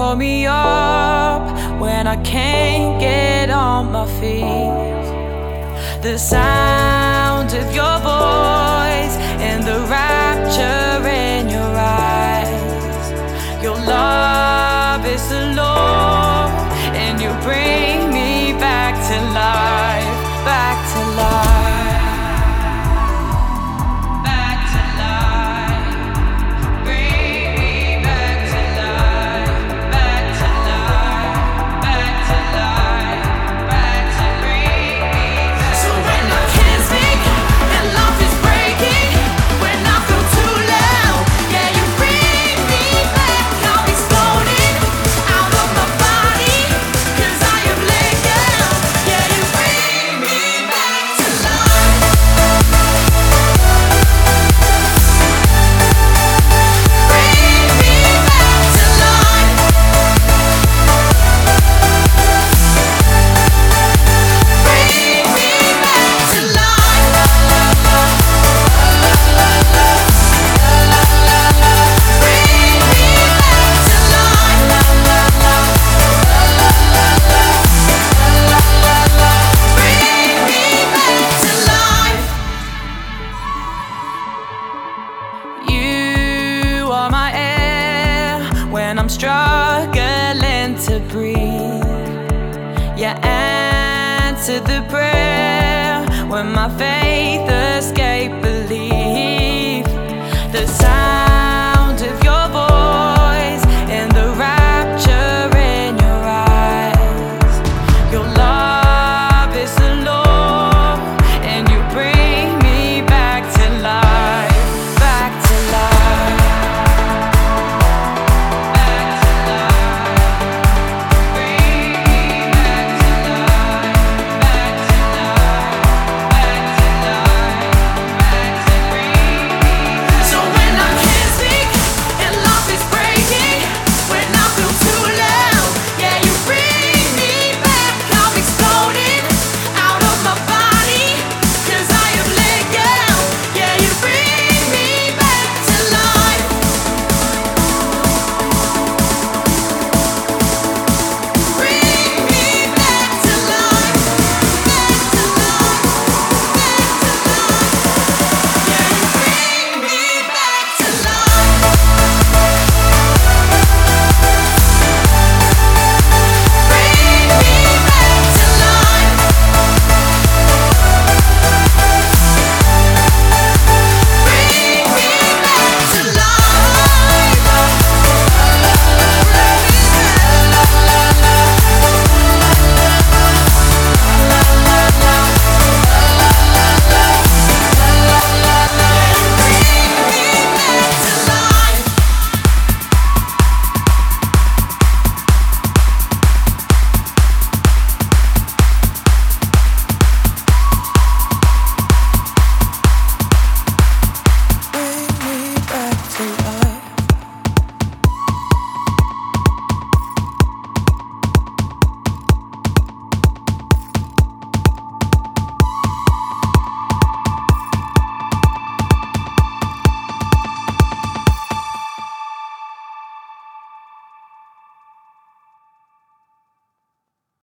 hold me up when I can't get on my feet. The sound of your voice and the rapture in your eyes. Your love is the Lord, and you bring me back to life, back to life. When I'm struggling to breathe, you answer the prayer when my faith escapes belief. The sign